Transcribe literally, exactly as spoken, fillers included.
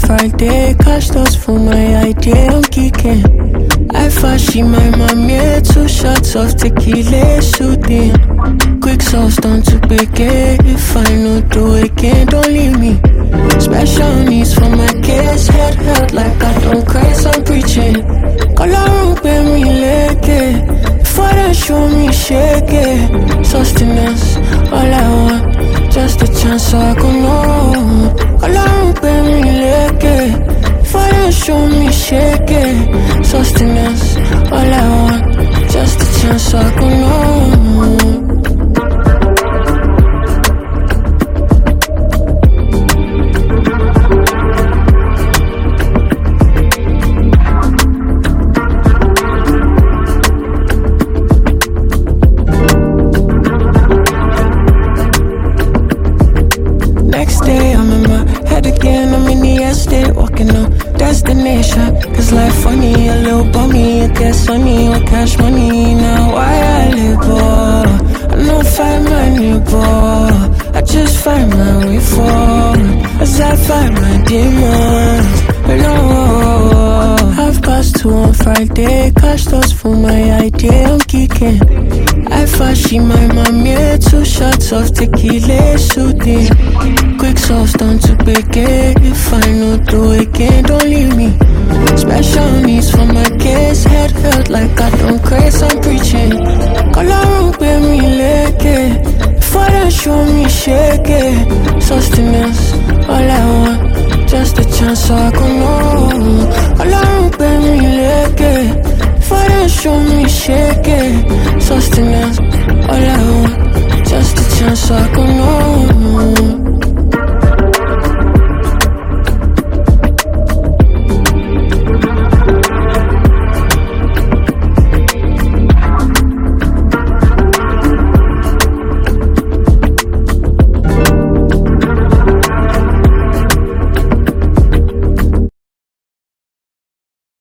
Friday, cash those for my idea, I'm geeking. I thought she my mommy, two shots of tequila shooting. Quick sauce down to bacon, if I no do again, don't leave me. Special needs for my kids, head held like I don't craze, I'm preaching. Color pay me like it, before they show me shake it. Sustenance, all I want, just a chance so I can know. Color pay me like it, before they show me shake it. Sustenance, all I want, just a chance so I can know. Destination, cause life funny, a little bummy, it gets sunny, or cash money. Now why I live, boy, I don't find my new boy, I just find my way forward, as I find my demons, hello. Half past two on Friday, cash those for my idea, I'm geeking. I thought she my mommy, two shots of tequila shooting. Quick sauce down to bacon, if I no do again, don't leave me. Special needs for my kids, head held like I don't craze, I'm preaching. Color pay me like it, before they show me shake it. Sustenance, all I want, just a chance so I can know. Color pay me like it, before they show me shake it. Sustenance, all I want, just a chance so I can know.